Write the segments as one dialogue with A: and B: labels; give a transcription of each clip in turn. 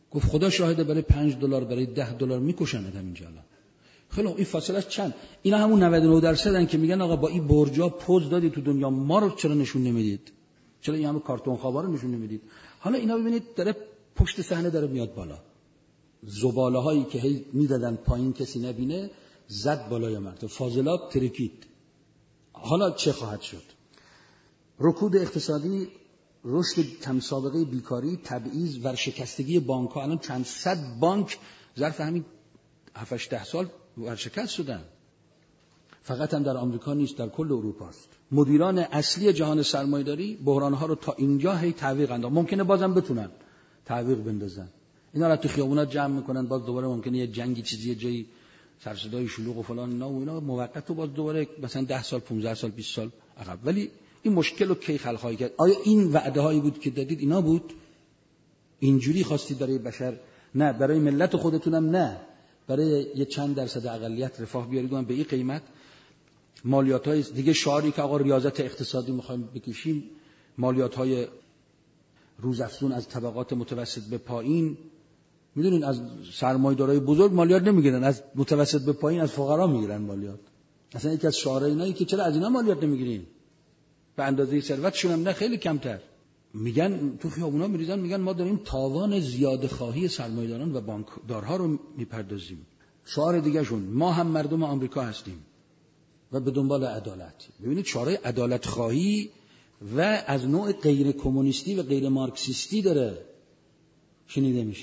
A: گفت خدا شاهده برای $5 برای $10 میکشنت اینجا الان. خیلی این فاصله چند؟ اینا همون 99% که میگن آقا با این برجا پوز دادی تو دنیا، ما رو چرا نشون نمیدید؟ چرا این همه کارتون خوابا رو نشون نمیدید؟ حالا اینا ببینید داره پشت صحنه داره میاد بالا. زباله هایی که هی میدادن پایین کسی نبینه زد بالای مرد. فاضلاب ترکید. حالا چه خواهد شد؟ رکود اقتصادی، رشد کم سابقه بیکاری، تبعیض، ورشکستگی بانک‌ها. الان چند صد بانک ظرف همین 7-8 سال ورشکست شدن. فقط هم در آمریکا نیست، در کل اروپا است. مدیران اصلی جهان سرمایه‌داری بحران‌ها رو تا اینجا هی تعویق انداختن. ممکنه بازم بتونن تعویق بندازن. اینا رو تو خیابونات جمع میکنن، باز دوباره ممکنه یه جنگی چیزی جایی سر صدای شلوغ و فلان اینا موقت و باز دوباره مثلا 10 سال 15 سال 20 سال عقب. ولی این مشکل رو کی خلق خواهی کرد؟ آیا این وعده هایی بود که دادید اینا بود؟ اینجوری خواستید برای بشر؟ نه. برای ملت خودتونم نه. برای یه چند درصد اقلیت رفاه بیارید و به این قیمت مالیات‌های دیگه شعاری که آقا ریاضت اقتصادی می‌خوایم بکشیم، مالیات‌های روزافزون از طبقات متوسط به پایین. میدونین از سرمایه‌دارای بزرگ مالیات نمیگیرن، از متوسط به پایین از فقرا میگیرن مالیات. اصلا یکی از شعارهای اینایی که چرا از اینا مالیات نمیگیرین؟ به اندازه ثروتشون هم نه، خیلی کمتر. میگن تو خیابونا میریزن میگن ما داریم تاوان زیاده خواهی سرمایه‌داران و بانکدارها رو میپردازیم. شعار دیگه شون ما هم مردم آمریکا هستیم و به دنبال عدالت. ببینید شعار عدالت خواهی و از نوع غیر کمونیستی و غیر مارکسیستی داره شنیده میشه.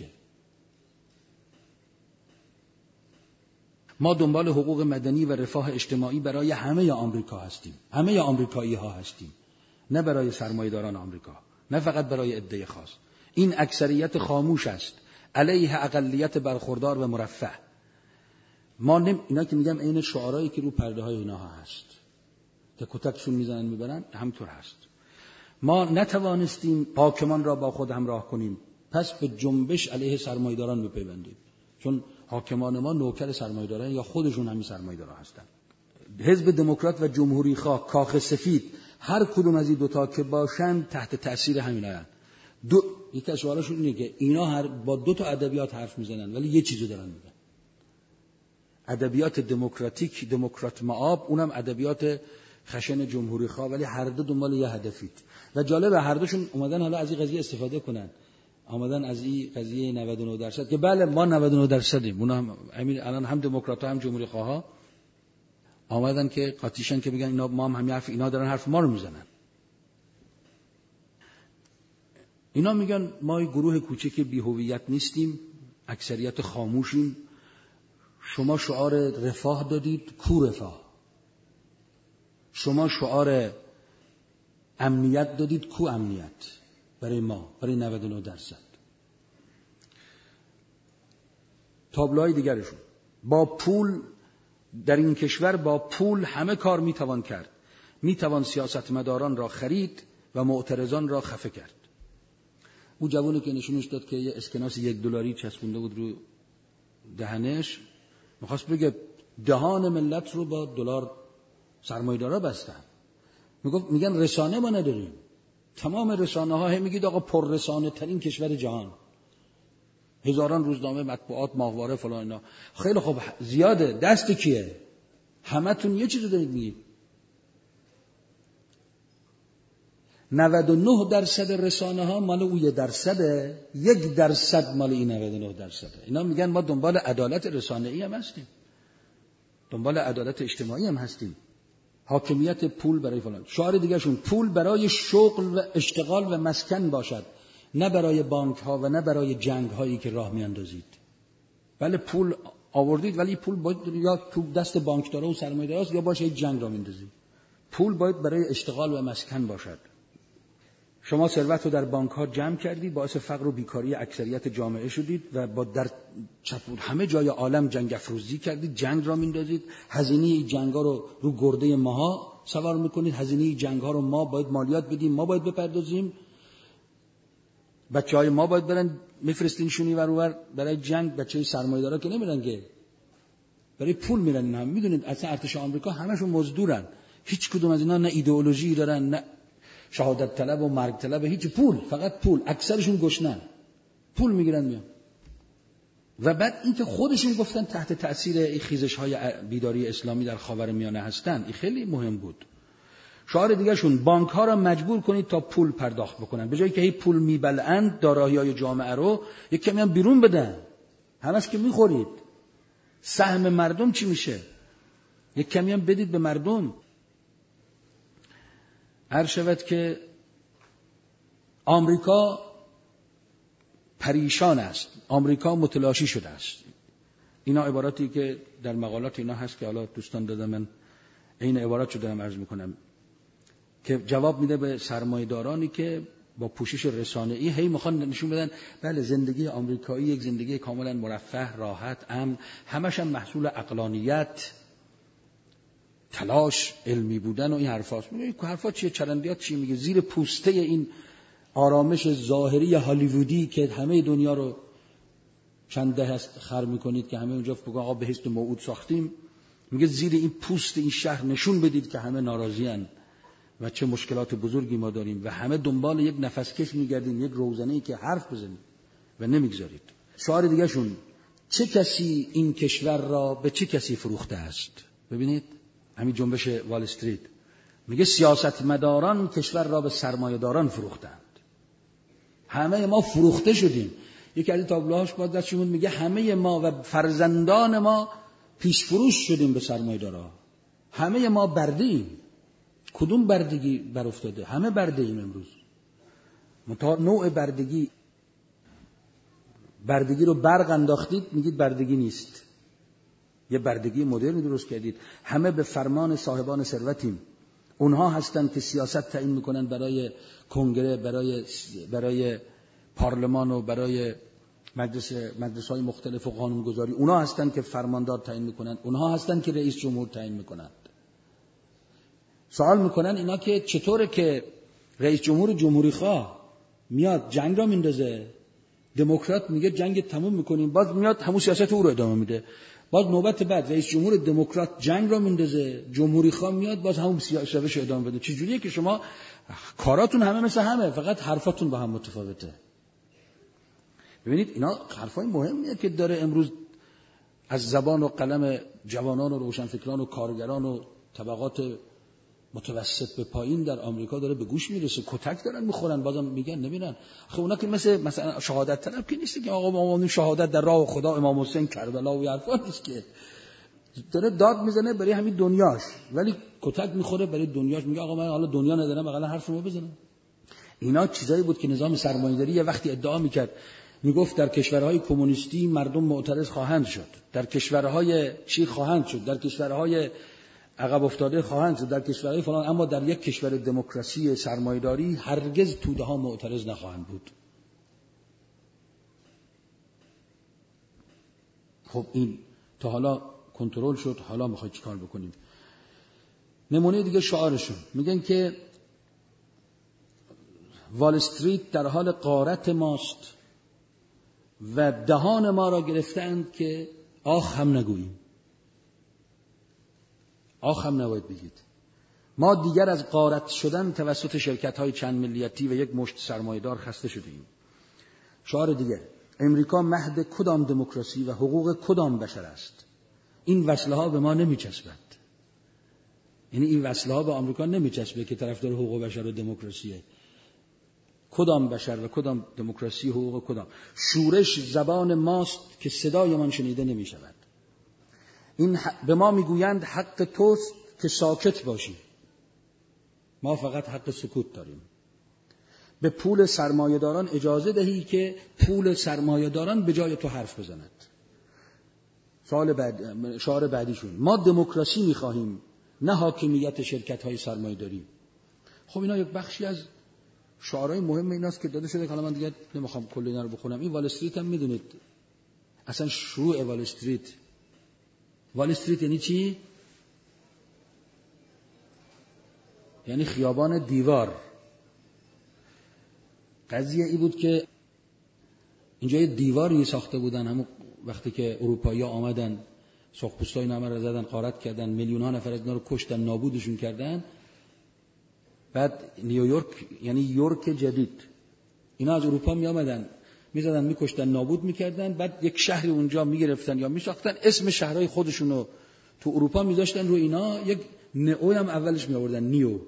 A: ما دنبال حقوق مدنی و رفاه اجتماعی برای همه آمریکا هستیم، همه آمریکایی ها هستیم، نه برای سرمایه‌داران آمریکا، نه فقط برای عده خاص. این اکثریت خاموش است علیه اقلیت برخوردار و مرفه. ما اینا که میگم عین شعارهایی که رو پرده های اینا ها هست، تک و تکشون میزنن میبرن، همطور هست. ما نتوانستیم حاکمان را با خود همراه کنیم، پس به جنبش علیه سرمایه‌داران بپیوندیم، چون حاکمان ما نوکر سرمایه‌داران یا خودشون همین سرمایه‌دارا هستن. حزب دموکرات و جمهوری خواه، کاخ سفید، هر کدوم از این دوتا که باشن تحت تاثیر همینن. یکی از شعارشون اینه که اینا با 2 تا ادبیات حرف میزنن ولی یه چیزو دارن میگن. ادبیات دموکراتیک، دموکرات معاب، اونم ادبیات خشن جمهوری خواه، ولی هر دو دنبال یه هدفید. و جالبه هر دوشون اومدن حالا از این قضیه استفاده کنن. آمدن از این قضیه 99% که بله ما 99%یم، اونا هم الان هم دموکرات‌ها هم جمهوری خواها آمدن که قاطیشن که بگن اینا ما هم همین حرف اینا دارن حرف ما رو میزنن. اینا میگن ما گروه کوچک بی‌هویت نیستیم، اکثریت خاموشیم. شما شعار رفاه دادید، کو رفاه؟ شما شعار امنیت دادید، کو امنیت؟ برای ما، برای 99%. تابلوهای دیگرشون با پول در این کشور با پول همه کار میتوان کرد. میتوان سیاستمداران را خرید و معترضان را خفه کرد. اون جوانی که نشونش داد که یه اسکناس $1 چسبونده بود رو دهنش، میخواست بگه دهان ملت رو با دلار سرمایه‌دارا بستن. میگن رسانه ما نداریم. تمام رسانه ها هم میگید آقا پر رسانه ترین کشور جهان، هزاران روزنامه، مطبوعات، ماهواره فلان اینا. خیلی خب زیاده، دست کیه؟ همتون یه چیزو دارید میگید. 99% رسانه ها مال اون 1%، 1% مال این 99%. اینا میگن ما دنبال عدالت رسانه‌ای هم هستیم، دنبال عدالت اجتماعی هم هستیم، حاکمیت پول برای فلان. شعار دیگه شون پول برای شغل و اشتغال و مسکن باشد، نه برای بانک ها و نه برای جنگ هایی که راه میاندازید. بله پول آوردید ولی پول باید یا تو دست بانکدارا و سرمایه‌داراست یا باشه جنگ را میندازید. پول باید برای اشتغال و مسکن باشد. شما ثروت رو در بانک ها جمع کردید، باعث فقر و بیکاری اکثریت جامعه شدید و با در همه جای عالم جنگ افروزی کردید، جنگ را میندازید، هزینه این جنگ ها رو گرده ماها سوار میکنید، هزینه این جنگ ها رو ما باید مالیات بدیم، ما باید بپردازیم، بچهای ما باید برن میفرستینشونی ور برای جنگ. بچهای سرمایه‌دارا که نمیرن که، برای پول میرن. هم میدونید اصلا ارتش آمریکا همشون مزدورن، هیچ کدوم از اینا نه ایدئولوژی دارن، نه شهادت طلب و مرگ طلب، هیچ، پول، فقط پول. اکثرشون گشنن، پول میگیرن میان. و بعد اینکه خودشون گفتن تحت تأثیر خیزش‌های بیداری اسلامی در خاورمیانه هستن، این خیلی مهم بود. شعار دیگه‌شون بانک‌ها را مجبور کنید تا پول پرداخت بکنن، به جایی که هی پول میبلعند دارایی‌های جامعه رو یک کمی هم بیرون بدن. همش که میخورید، سهم مردم چی میشه؟ یک کمی هم بدید به مردم. عرض شود که آمریکا پریشان است، آمریکا متلاشی شده است. اینا عباراتی که در مقالات اینا هست که حالا دوستان دادم، من این عبارات رو دارم عرض میکنم که جواب میده به سرمایه‌دارانی که با پوشش رسانه‌ای هی میخوان نشون بدن بله زندگی آمریکایی یک زندگی کاملا مرفه، راحت، امن، همش هم محصول عقلانیت، تلاش، علمی بودن و این حرفاست. میگه این حرفا چیه؟ چرندیات چیه؟ میگه زیر پوسته این آرامش ظاهری هالیوودی که همه دنیا رو چند دهه است خر میکنید که همه اونجا بگن آقا بهشت موعود ساختیم، میگه زیر این پوست این شهر نشون بدید که همه ناراضیان و چه مشکلات بزرگی ما داریم و همه دنبال یک نفسکش میگردیم، یک روزنه‌ای که حرف بزنید و نمیگذارید. شعار دیگه شون چه کسی این کشور را به چه کسی فروخته است؟ ببینید همین جنبش وال استریت میگه سیاستمداران کشور را به سرمایه‌داران فروختند. همه ما فروخته شدیم. یکی از تابلوهاش با دستشون میگه همه ما و فرزندان ما پیش فروش شدیم به سرمایه‌دارا. همه ما برده‌ایم. کدوم بردگی بر افتاده؟ همه برده‌ایم امروز. نوع بردگی رو برق انداختید میگید بردگی نیست. یه بردگی مدرنی درست کردید. همه به فرمان صاحبان ثروتیم. اونها هستن که سیاست تعیین میکنن برای کنگره، برای پارلمان و برای مجلس‌های مختلف و قانونگذاری. اونها هستن که فرماندار تعیین میکنن. اونها هستن که رئیس جمهور تعیین میکنن. سوال میکنن اینا که چطوره که رئیس جمهور جمهوری خواه میاد جنگ را میندازه، دموکرات میگه جنگ تموم میکنیم، باز میاد همون سیاست او رو ادامه میده. باز نوبت بعد رئیس جمهور دموکرات جنگ را میندازه، جمهوری خواه میاد باز همون سیاست رو ادامه بده. چجوریه که شما کاراتون همه مثل همه، فقط حرفاتون با هم متفاوته؟ ببینید اینا حرفای مهمیه که داره امروز از زبان و قلم جوانان و روشنفکران و کارگران و طبقات متوسط به پایین در آمریکا داره به گوش میرسه. کتک دارن میخورن، بازم میگن نمیرن. خب اونا که مثلا شهادت طلب که نیست که آقا ما شهادت در راه خدا امام حسین کربلا و حرفا نیست که، داره داد میزنه برای همین دنیاش، ولی کتک میخوره برای دنیاش. میگه آقا من حالا دنیا ندارم، بغل حرفمو بزنم. اینا چیزایی بود که نظام سرمایه‌داری یه وقتی ادعا میکرد، میگفت در کشورهای کمونیستی مردم معترض خواهند شد، در کشورهای چی خواهند شد، در کشورهای عقب افتاده خواهند شد، در کشورهای فلان، اما در یک کشور دموکراسی سرمایه‌داری هرگز توده ها معترض نخواهند بود. خب این تا حالا کنترل شد، حالا میخواید چیکار بکنیم؟ نمونه دیگه شعارشون میگن که وال استریت در حال غارت ماست و دهان ما را گرفتند که آخ هم نگوییم. آخ هم نباید بگید. ما دیگر از غارت شدن توسط شرکت‌های چند ملیتی و یک مشت سرمایه‌دار خسته شدیم. شعار دیگه امریکا مهد کدام دموکراسی و حقوق کدام بشر است؟ این وصله به ما نمیچسبد. یعنی این وصله به آمریکا نمیچسبه که طرفدار حقوق بشر و دموکراسیه. کدام بشر و کدام دموکراسی، حقوق کدام؟ شورش زبان ماست که صدای من شنیده نمیشود. این به ما میگویند حق توست که ساکت باشی. ما فقط حق سکوت داریم. به پول سرمایه‌داران اجازه دهی که پول سرمایه‌داران به جای تو حرف بزند. شعار بعدیشون ما دموکراسی می‌خواهیم، نه حاکمیت شرکت‌های سرمایه‌داری. خب اینا یک بخشی از شعارهای مهم ایناست که داده شده. حالا من دیگه نمیخوام کل اینا رو بخونم. این وال استریت هم میدونید اصلا شروع وال استریت یعنی چی؟ یعنی خیابان دیوار. قضیه ای بود که اینجا یه دیواری ساخته بودن همون وقتی که اروپایی‌ها آمدن، سرخپوستای نامه رو زدن، غارت کردن، میلیون‌ها نفر از اینا رو کشتن، نابودشون کردن. بعد نیویورک یعنی یورک جدید، اینا از اروپا می آمدن. میزدن میکشتن نابود میکردن، بعد یک شهری اونجا میگرفتن یا میساختن، اسم شهرهای خودشونو تو اروپا میذاشتن رو اینا، یک نئو هم اولش میآوردن،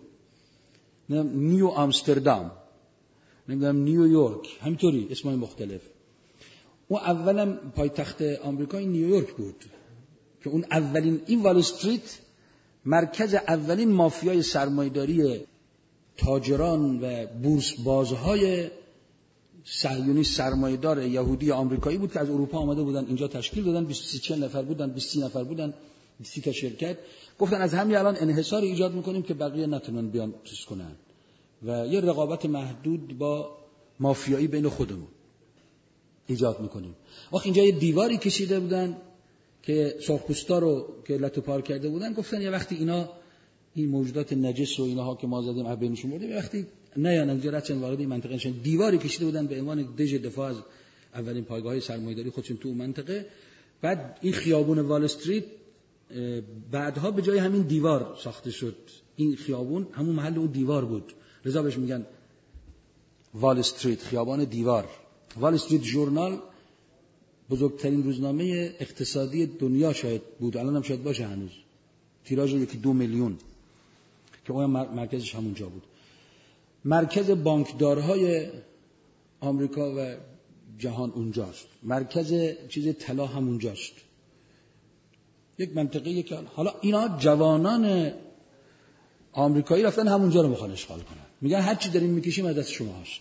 A: نیو آمستردام، نمیدونم نیویورک، همینطوری اسمای مختلف. اون اولم پایتخت آمریکا نیویورک بود که اون اولین، این وال استریت مرکز اولین مافیای سرمایه‌داری تاجران و بورس بازهای صهیونیست سرمایه‌دار یهودی آمریکایی بود که از اروپا آمده بودن اینجا تشکیل دادن. 20 نفر بودن، 20 نفر بودن، 20 تا شرکت. گفتن از همین الان انحصار ایجاد میکنیم که بقیه نتونن بیان چیز کنن و یه رقابت محدود با مافیایی بین خودمون ایجاد میکنیم. وقت اینجا یه دیواری کشیده بودن که سرخپوستا رو که لتو پار کرده بودن، گفتن یه وقتی اینا این موجودات نجس و اینها که ما زدیم از بینشون بردیم، یه وقتی نه یا اینجا رفتن وارد این منطقه شدن، دیواری کشیده بودن به عنوان دژ دفاع از اولین پایگاه‌های سرمایه‌داری خودشون تو اون منطقه. بعد این خیابون وال استریت بعدها به جای همین دیوار ساخته شد. این خیابون همون محل اون دیوار بود، لذا بهش میگن وال استریت، خیابان دیوار. وال استریت ژورنال بزرگترین روزنامه اقتصادی دنیا شاید بود، الان هم شاید باشه هنوز، تیراژ 1-2 میلیون، که اون مرکزش همونجا بود. مرکز بانکدارهای آمریکا و جهان اونجاست، مرکز چیز طلا همونجاست. یک منطقه‌ای که حالا اینا جوانان آمریکایی رفتن همونجا رو میخوان اشغال کنن، میگن هر چی داریم میکشیم از دست شما هست.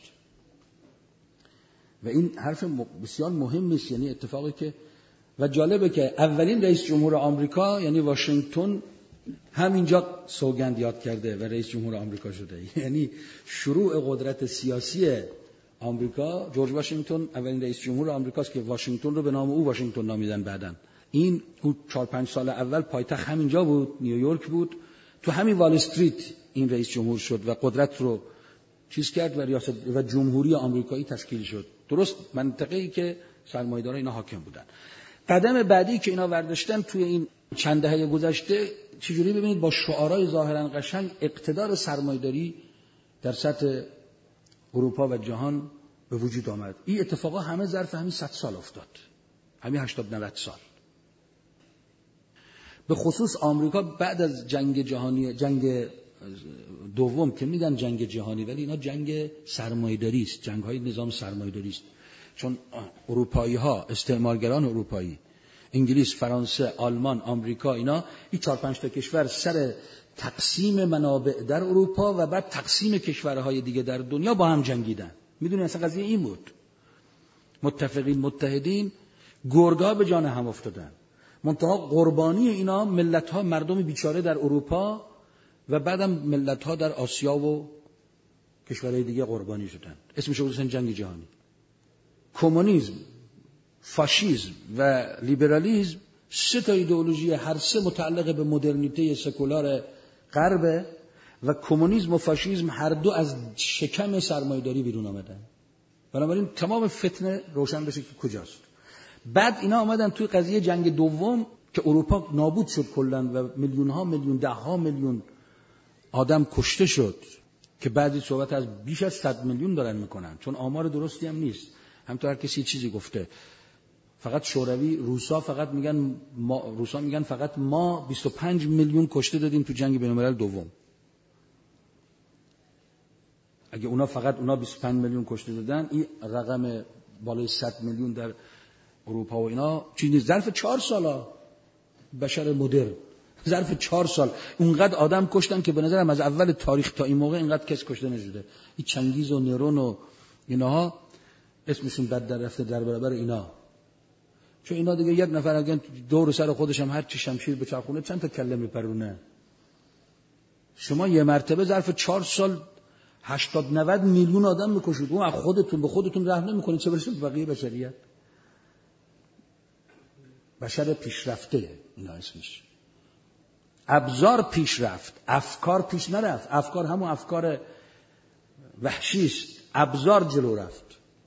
A: و این حرف بسیار مهم است، یعنی اتفاقی که و جالبه که اولین رئیس جمهور آمریکا یعنی واشنگتن همینجا سوگند یاد کرده و رئیس جمهور آمریکا شده. یعنی شروع قدرت سیاسی آمریکا، جورج واشنگتن اولین رئیس جمهور آمریکاست که واشنگتن رو به نام او واشنگتن نامیدن. بعدن این 4-5 سال اول پایتخت همینجا بود، نیویورک بود، تو همین وال استریت این رئیس جمهور شد و قدرت رو چیز کرد و ریاست و جمهوری آمریکایی تشکیل شد، درست منطقه‌ای که سرمایه‌دارا اینا حاکم بودن. قدم بعدی که اینا برداشتن توی این چند دهه گذشته، چجوری ببینید با شعارهای ظاهرا قشنگ اقتدار سرمایه‌داری در سطح اروپا و جهان به وجود آمد. این اتفاقا همه ظرف همین 100 سال افتاد، همین 80-90 سال. به خصوص آمریکا بعد از جنگ جهانی، جنگ دوم که میگن جنگ جهانی، ولی اینا جنگ سرمایه‌داری است، جنگ‌های نظام سرمایه‌داری است. چون اروپایی‌ها، استعمارگران اروپایی، انگلیس، فرانسه، آلمان، آمریکا، اینا این 4-5 تا کشور سر تقسیم منابع در اروپا و بعد تقسیم کشورهای دیگه در دنیا با هم جنگیدن. میدونی اصلا قضیه این بود. متفقین متحدین گرگا به جان هم افتادن. منتها قربانی اینا ملت‌ها، مردم بیچاره در اروپا و بعدم ملت‌ها در آسیا و کشورهای دیگه قربانی شدن. اسمش بود جنگ جهانی. کمونیسم، فاشیسم و لیبرالیسم، 3 تا ایدئولوژی، هر سه متعلق به مدرنیته سکولار غرب و کمونیسم و فاشیسم هر دو از شکم سرمایه‌داری بیرون آمدن. بنابراین تمام فتنه روشن بشه که کجاست. بعد اینا آمدن توی قضیه جنگ دوم که اروپا نابود شد کلاً و میلیون‌ها میلیون، 10 میلیون آدم کشته شد که بعضی صحبت از بیش از 100 میلیون دارن میکنن، چون آمار درستی هم نیست. همونطور هر کسی چیزی گفته. فقط شوروی، روسا فقط میگن روسا میگن فقط ما 25 میلیون کشته دادیم تو جنگ بین‌الملل دوم. اگه اونا 25 میلیون کشته دادن، این رقم بالای 100 میلیون در اروپا و اینا چیزی ظرف 4 سال بشر مدرن، ظرف 4 سال اونقدر آدم کشتن که به نظرم از اول تاریخ تا این موقع اینقدر کس کشته نشده. این چنگیز و نرون و اینها اسمشون بد در رفته در برابر اینا. چون اینا دیگه یک نفر اگه دور سر خودش هم هر چی شمشیر بچرخونه چند تا کله میپرونه. شما یه مرتبه ظرف 4 سال 80-90 میلیون آدم میکشید. اون از خودتون به خودتون رحم نمیکنید، چه برسه به بقیه بشریت. بشر پیشرفته اینا اسمش. ابزار پیشرفت، افکار پیش نرفت. افکار همون افکار وحشی است، ابزار جلو رفت.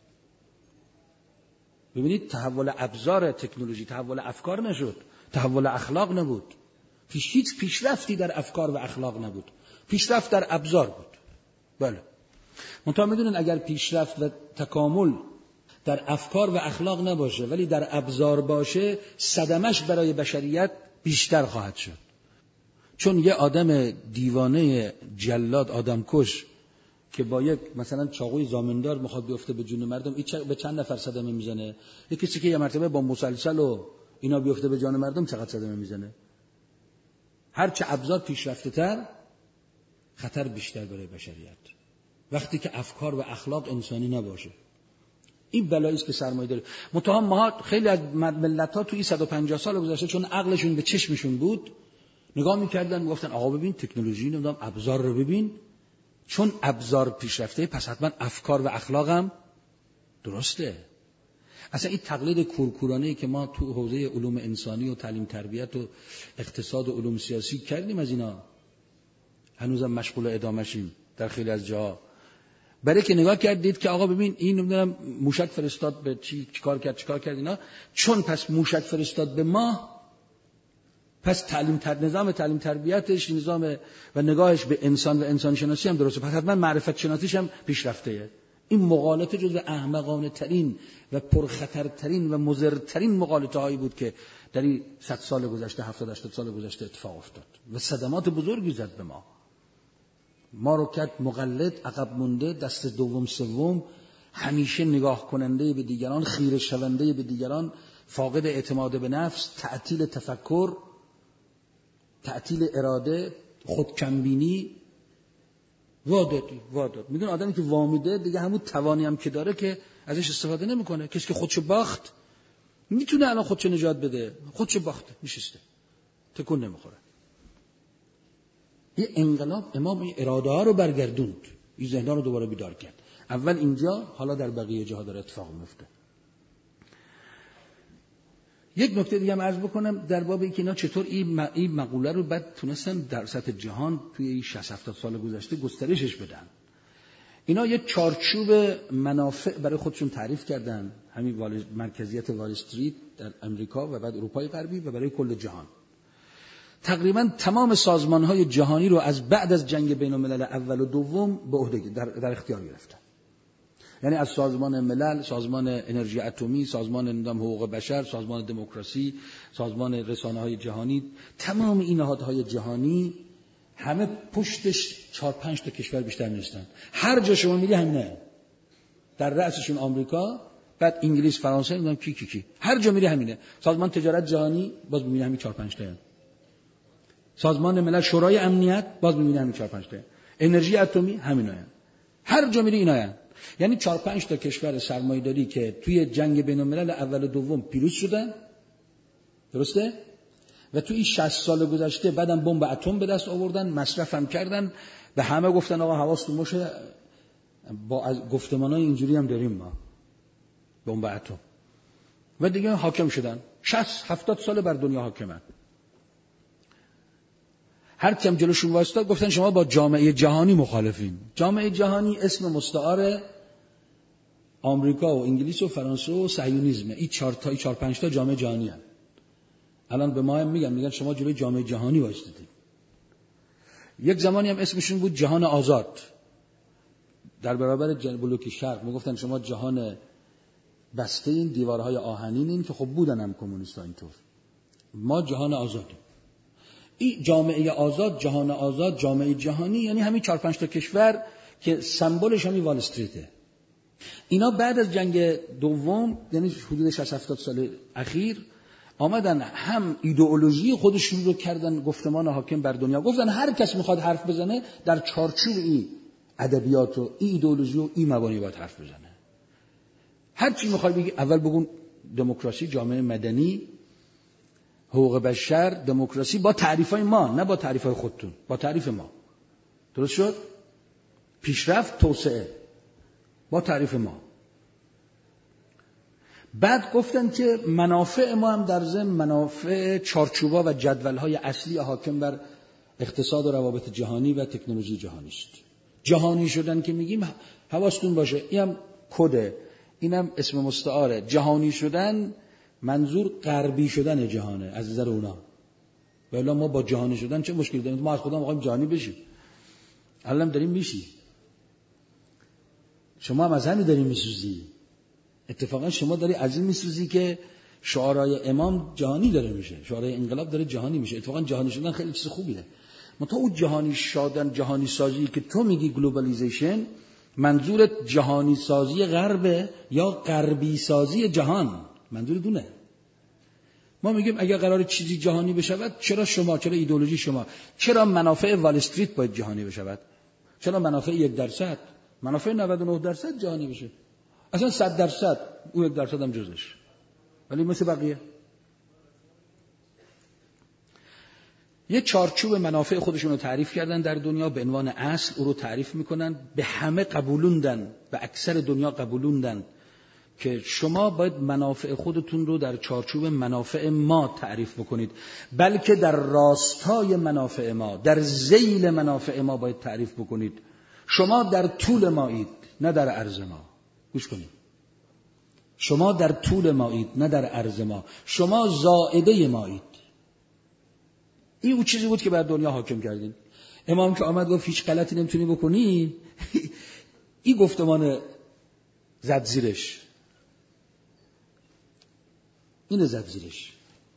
A: ببینید تحول ابزار تکنولوژی تحول افکار نشد، تحول اخلاق نبود. هیچ پیشرفتی در افکار و اخلاق نبود، پیشرفت در ابزار بود. بله. منتها میدونن اگر پیشرفت و تکامل در افکار و اخلاق نباشه ولی در ابزار باشه، صدمش برای بشریت بیشتر خواهد شد. چون یه آدم دیوانه جلاد آدمکش که با یک مثلا چاقوی زامندار میخواد بیفته به جون مردم، این به چند نفر صدمه میزنه؟ یه کسی که یه مرتبه با مسلسل و اینا بیفته به جان مردم چقدر صدمه میزنه؟ هرچه ابزار پیشرفته تر خطر بیشتر برای بشریت، وقتی که افکار و اخلاق انسانی نباشه. این بلایی است که سرمایه داره. منتها ما خیلی از ملت‌ها توی 150 سال گذشته چون عقلشون به چشمشون بود نگاه می‌کردن میگفتن آقا ببین تکنولوژی نمیدونم ابزار رو ببین، چون ابزار پیشرفته پس حتما افکار و اخلاق هم درسته. اصلا این تقلید کورکورانه‌ای که ما تو حوزه علوم انسانی و تعلیم تربیت و اقتصاد و علوم سیاسی کردیم از اینا هنوزم مشغول ادامه‌شیم در خیلی از جاها. برای که نگاه کردید که آقا ببین این نمیدونم موشک فرستاد به چیکار کرد اینا، چون پس موشک فرستاد به ما، پس نظام تعلیم تربیتش، نظام و نگاهش به انسان و انسان شناسی هم درسته، پس حتما معرفت شناسیش هم پیشرفته. این مغالطه جزو احمقانه ترین و پرخطرترین و مضرترین مغالطه هایی بود که در این 100 سال گذشته 70-80 سال گذشته اتفاق افتاد و صدمات بزرگی زد به ما. ما رو کرد مقلد، عقب مونده، دست دوم سوم، همیشه نگاه کننده به دیگران، خیره شونده به دیگران، فاقد اعتماد به نفس، تعطیل تفکر، تعطیل اراده، خودکمبینی. واداد. میدون آدمی که وامیده دیگه همون توانی هم که داره که ازش استفاده نمیکنه. کسی که خودشو باخت میتونه الان خودشو نجات بده، خودشو باخته، نشسته، تکون نمیخوره. یه انقلاب امام این اراده ها رو برگردوند، این ذهن‌ها رو دوباره بیدار کرد. اول اینجا، حالا در بقیه جاها داره اتفاق میفته. یک نکته دیگه هم عرض بکنم در باب اینکه اینا چطور این مقوله رو بعد تونستن در سطح جهان توی 60-70 سال گذشته گسترشش بدن. اینا یه چارچوب منافع برای خودشون تعریف کردن، همین مرکزیت وال استریت در امریکا و بعد اروپای غربی و برای کل جهان. تقریبا تمام سازمان‌های جهانی رو از بعد از جنگ بین‌الملل اول و دوم به عهده در اختیار گرفتن. یعنی از سازمان ملل، سازمان انرژی اتمی، سازمان نظام حقوق بشر، سازمان دموکراسی، سازمان رسانه‌های جهانی، تمام این نهادهای جهانی همه پشتش 4-5 تا کشور بیشتر نیستن. هر جا شما میری همینه. در رأسشون آمریکا، بعد انگلیس، فرانسه، نمیدونم کی. هر جا میری همینه. سازمان تجارت جهانی باز میبینی همین 4-5 تا. سازمان ملل، شورای امنیت باز میبینی همین 4-5 تا. انرژی اتمی همینه. هر جا میری ایناست. یعنی 4-5 تا کشور سرمایه‌داری که توی جنگ بین‌الملل اول و دوم پیروز شدن، درسته؟ و توی 60 سال گذشته بعدم بمب اتم به دست آوردن، مصرف هم کردن، به همه گفتن آقا حواستون باشه، با از گفتمانای اینجوری هم داریم ما، بمب اتم. و دیگه حاکم شدن. 60-70 سال بر دنیا حاکمن. هر کم جلوشون واسطه گفتن شما با جامعه جهانی مخالفین. جامعه جهانی اسم مستعار آمریکا و انگلیس و فرانسه و صهیونیسم. این 4-5 تا جامعه جهانی هست. الان به ما هم میگن شما جلوی جامعه جهانی واسطید. یک زمانی هم اسمشون بود جهان آزاد. در برابر بلوک شرق میگفتن شما جهان بسته این، دیوارهای آهنین که خب بودن هم کمونیست‌ها اینطور. ما جهان آزادیم. این جامعه آزاد، جهان آزاد، جامعه جهانی، یعنی همین 4-5 تا کشور که سمبلش همین وال استریته. اینا بعد از جنگ دوم، یعنی حدود 60-70 سال اخیر، آمدن هم ایدئولوژی خودشون رو کردن گفتمان حاکم بر دنیا. گفتن هر کس میخواد حرف بزنه در چارچوب این ادبیات و این ایدئولوژی و این مبانی باید حرف بزنه. هر چی میخواد بگی اول بگون دموکراسی، جامعه مدنی، حقوق بشر، دموکراسی با تعریفای ما، نه با تعریفای خودتون، با تعریف ما. درست شد؟ پیشرفت، توسعه با تعریف ما. بعد گفتن که منافع ما هم در ضمن منافع چارچوبا و جدول‌های اصلی حاکم بر اقتصاد و روابط جهانی و تکنولوژی جهانی است. جهانی شدن که میگیم حواستون باشه، اینم کده، اینم اسم مستعاره. جهانی شدن منظور غربی شدن جهانه از نظر اونا. ولی ما با جهانی شدن چه مشکلی داریم؟ ما از خودمون می‌خوایم جهانی بشیم. الان داریم میشی. شما هم از همین داریم میسوزی. اتفاقا شما داری از این میسوزی که شعارهای امام جهانی داره میشه، شعارهای انقلاب داره جهانی میشه. اتفاقا جهانی شدن خیلی چیز خوبیه. منتها اون جهانی شدن، جهانی سازی که تو میگی گلوبالیزیشن، منظورت جهانی سازی غربه یا غربی سازی جهان؟ منظور دونه. ما میگیم اگر قرار چیزی جهانی بشود، چرا شما، چرا ایدئولوژی شما، چرا منافع وال استریت باید جهانی بشود؟ چرا منافع 1%، منافع 99% جهانی بشه؟ اصلا 100% اون 1% هم جزش، ولی مثل بقیه یه چارچوب منافع خودشون رو تعریف کردن در دنیا به عنوان اصل، او رو تعریف میکنن، به همه قبولوندن، به اکثر دنیا قبولوندن که شما باید منافع خودتون رو در چارچوب منافع ما تعریف بکنید، بلکه در راستای منافع ما، در ذیل منافع ما باید تعریف بکنید. شما در طول مایید نه در عرض ما. گوش کنید، شما در طول مایید نه در عرض ما، شما زائده مایید. این اون چیزی بود که بر دنیا حاکم کردین. امام که آمد گفت هیچ غلطی نمیتونی بکنی، این گفتمان زد زیرش، اینو زد زیرش.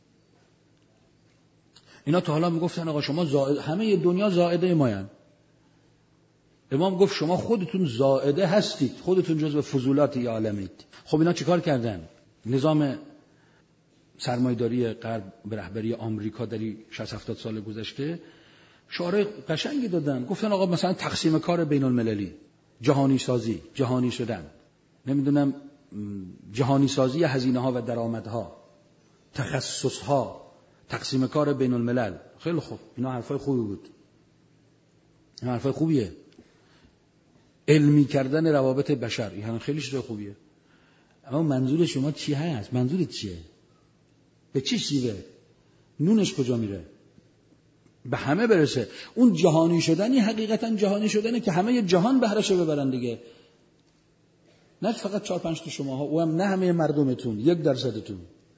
A: اینا تا حالا میگفتن آقا شما همه دنیا زائده ماین. امام گفت شما خودتون زائده هستید، خودتون جزو فضولات این عالمید. خب اینا چیکار کردن؟ نظام سرمایه‌داری غرب به رهبری آمریکا در 60-70 سال گذشته شعار قشنگی دادن. گفتن آقا مثلا تقسیم کار بین المللی، جهانی سازی، جهانی شدن، نمیدونم جهانی سازی هزینه‌ها و درآمدها، تخصصها، تقسیم کار بین الملل. خیلی خوب، اینا حرفای خوبی بود، اینا حرفای خوبیه. علمی کردن روابط بشر، این خیلی چیز خوبیه. اما منظور شما چی هست؟ منظورت چیه؟ به چی شیوه؟ نونش کجا میره؟ به همه برسه. اون جهانی شدنی حقیقتا جهانی شدنه که همه جهان بهره‌شو ببرن دیگه، نه فقط 4-5 تا شماها، او هم نه همه مردمتون، 1%تون.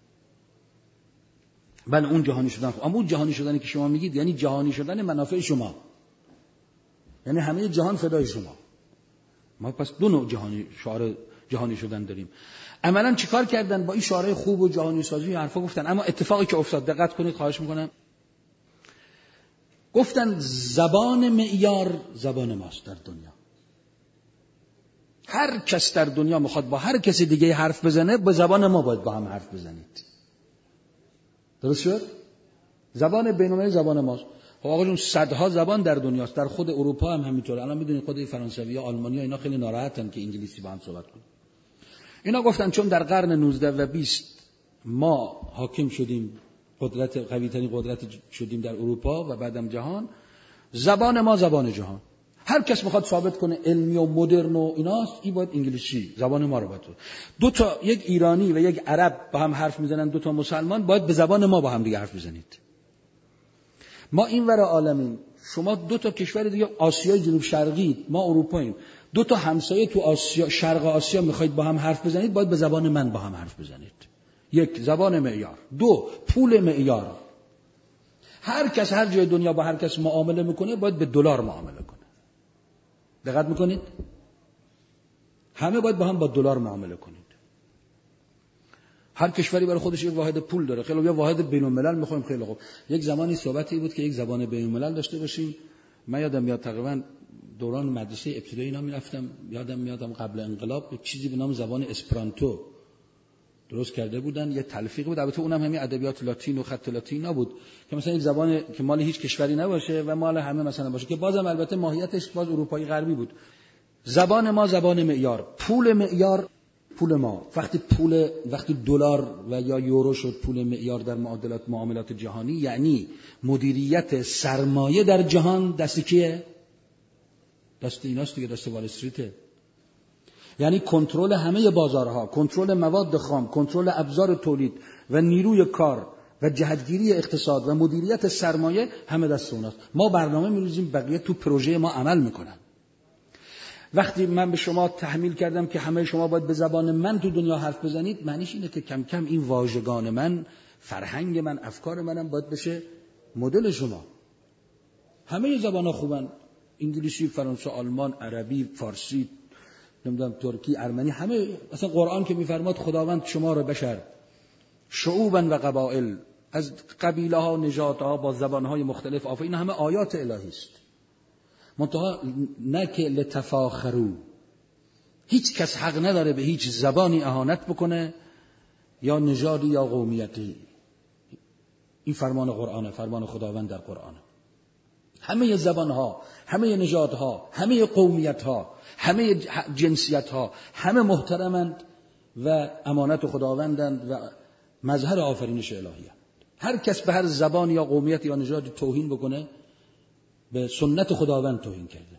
A: بله اون جهانی شدن. اما اون جهانی شدنی که شما میگید یعنی جهانی شدن منافع شما، یعنی همه جهان فدای شما. ما پس دو نوع شعار جهانی شدن داریم. عملاً چیکار کردن با این شعارهای خوب و جهانی سازی حرفا گفتن؟ اما اتفاقی که افتاد، دقت کنید خواهش میکنم، گفتن زبان معیار زبان ماست در دنیا. هر کس در دنیا میخواد با هر کسی دیگه حرف بزنه، با زبان ما باید با هم حرف بزنید. درست شد؟ زبان بین‌المللی زبان ماست. خب آقا جون صدها زبان در دنیاست، در خود اروپا هم همینطوره. الان میدونید خود فرانسوی ها، آلمانی ها اینا خیلی ناراحتن که انگلیسی با هم صحبت کنن. اینا گفتن چون در قرن 19 و 20 ما حاکم شدیم، قدرت قوی ترین قدرت شدیم در اروپا و بعدم جهان، زبان ما زبان جهان. هر کس میخواد ثابت کنه علمی و مدرن و ایناست، این باید انگلیسی زبان ما رو باید. دو تا، یک ایرانی و یک عرب با هم حرف میزنن، دو تا مسلمان، باید به زبان ما با هم دیگه حرف بزنید. ما این ور عالمین، شما دو تا کشور دیگه آسیای جنوب شرقی، ما اروپاییم، دو تا همسایه تو آسیا، شرق آسیا میخواید با هم حرف بزنید، باید به زبان من با هم حرف بزنید. یک، زبان معیار. دو، پول معیار. هر کس هر جای دنیا با هر کس معامله میکنه باید به دلار معامله کنه. دقت میکنید؟ همه باید با هم با دلار معامله کنید. هر کشوری برای خودش یک واحد پول داره. خیلی، یا واحد بین الملل میخوایم. خیلی خوب. یک زمانی صحبتی بود که یک زبان بین الملل داشته باشیم. من یادم میاد تقریبا دوران مدرسه ابتدایی اینا میرفتم، یادم قبل انقلاب یک چیزی به نام زبان اسپرانتو درست کرده بودن، یه تلفیق بود. البته اونم همین ادبیات لاتین و خط لاتین نبود که مثلا یک زبان که مال هیچ کشوری نباشه و مال همه مثلا باشه، که بازم البته ماهیتش باز اروپایی غربی بود. زبان ما زبان معیار، پول معیار پول ما. وقتی دلار و یا یورو شد پول معیار در معاملات جهانی، یعنی مدیریت سرمایه در جهان دست کیه؟ دست ایناست دیگه، دست وال استریته. یعنی کنترل همه بازارها، کنترل مواد خام، کنترل ابزار تولید و نیروی کار و جهتگیری اقتصاد و مدیریت سرمایه همه دست اوناست. ما برنامه می‌ریزیم، بقیه تو پروژه ما عمل میکنن. وقتی من به شما تحمیل کردم که همه شما باید به زبان من تو دنیا حرف بزنید، معنیش اینه که کم کم این واژگان من، فرهنگ من، افکار منم باید بشه مدل شما. همه زبان‌ها خوبن، انگلیسی، فرانسه، آلمان، عربی، فارسی، نمیدونم ترکی، ارمنی، همه مثلا قرآن که میفرماد خداوند شما رو بشر شعوبا و قبائل، از قبیله ها، نژاد ها، با زبان های مختلف آفرید، این همه آیات الهی است. منتها نه که لتفاخروا، هیچ کس حق نداره به هیچ زبانی اهانت بکنه یا نژادی یا قومیتی. این فرمان قرآنه، فرمان خداوند در قرآنه. همه زبان ها، همه نژاد ها، همه قومیت ها، همه جنسیت ها، همه محترمند و امانت خداوندند و مظهر آفرینش الهیه. هر کس به هر زبان یا قومیت یا نژادی توهین بکنه به سنت خداوند توهین کرده.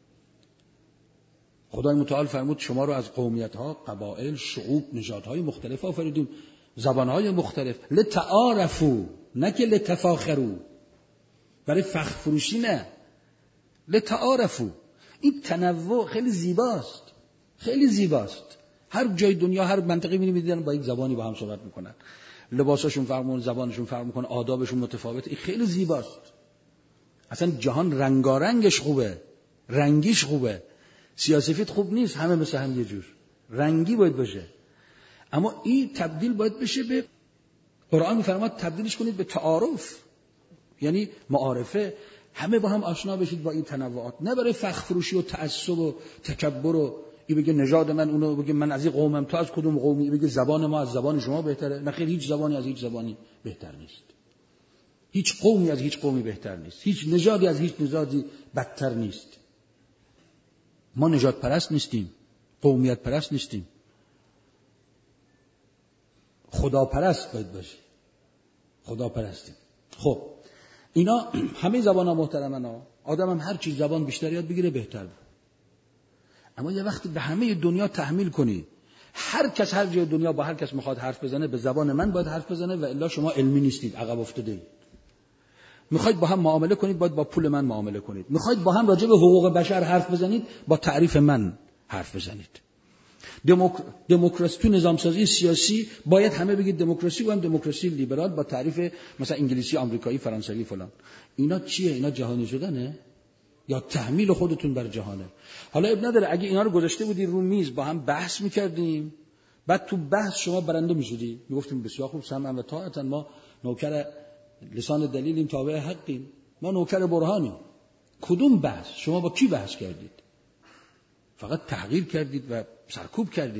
A: خدای متعال فرمود شما رو از قومیت ها، قبایل، شعوب، نژادهای مختلف آفریدیم، زبانهای مختلف، لتعارفوا، نه که لتفاخروا، برای فخر فروشی نه، لتعارفوا. این تنوع خیلی زیباست، خیلی زیباست. هر جای دنیا، هر منطقه می‌بینید با یک زبانی با هم صحبت میکنن، لباساشون فرق میکنه، زبانشون فرق میکنه، آدابشون متفاوته. این خیلی زیباست. اصلا جهان رنگارنگش خوبه، رنگیش خوبه. سیاسفید خوب نیست، همه مثل هم یه جور، رنگی باید باشه. اما این تبدیل باید بشه به، قرآن میفرماد تبدیلش کنید به تعارف، یعنی معارفه، همه با هم آشنا بشید با این تنوعات، نه برای فخر فروشی و تعصب و تکبر و این بگه نژاد من، اونو بگه من از این قومم، تو از کدوم قومی، بگه زبان ما از زبان شما بهتره. نه خیر، هیچ زبانی از هیچ زبانی بهتر نیست، هیچ قومی از هیچ قومی بهتر نیست، هیچ نژادی از هیچ نژادی بدتر نیست. ما نژاد پرست نیستیم، قومیت پرست نیستیم، خدا پرست باید باشیم، خدا پرستیم. خب اینا همه زبان ها محترمن ها، آدم هم هر چی زبان بیشتر یاد بگیره بهتر. اما یه وقتی به همه دنیا تحمیل کنی، هر کس هر جای دنیا با هر کس میخواد حرف بزنه به زبان من باید حرف بزنه، و الا شما علمی نیستید، عقب افتاده اید. میخواید با هم معامله کنید باید با پول من معامله کنید. میخواید با هم راجع به حقوق بشر حرف بزنید با تعریف من حرف بزنید. دموکراسی تو نظام سازی سیاسی باید همه بگید دموکراسی، و هم دموکراسی لیبرال با تعریف مثلا انگلیسی، آمریکایی، فرانسوی فلان. اینا چیه؟ اینا جهانی شدنه یا تحمیل خودتون بر جهانه؟ حالا اب نداره اگه اینا رو گذاشته بودی رو میز با هم بحث میکردیم، بعد تو بحث شما برنده میشدی، میگفتیم بسیار خوب، سمعا و طاعتا، ما نوکر لسان دلیلیم، تابع حقیم، ما نوکر برهانیم. کدوم بحث؟ شما با کی بحث کردید؟ فقط تحقیر کردید و سرکوب کردید.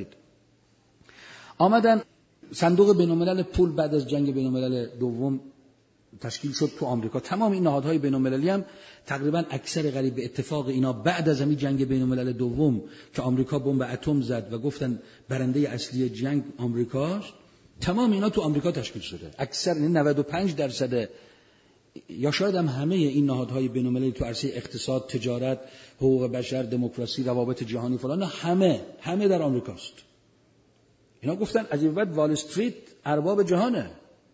A: آمدن صندوق بین‌الملل پول بعد از جنگ بین‌الملل دوم تشکیل شد تو آمریکا. تمام این نهادهای بین‌المللی هم تقریبا اکثر قریب به اتفاق اینا بعد از همین جنگ بین‌الملل دوم که آمریکا بمب اتم زد و گفتن برنده اصلی جنگ آمریکاست، تمام اینا تو آمریکا تشکیل شده. اکثر 95% یا شاید هم همه این نهادهای بین‌المللی تو عرصه اقتصاد، تجارت، حقوق بشر، دموکراسی، روابط جهانی فلان، همه در آمریکاست. اینا گفتن از این بعد وال استریت ارباب جهانه.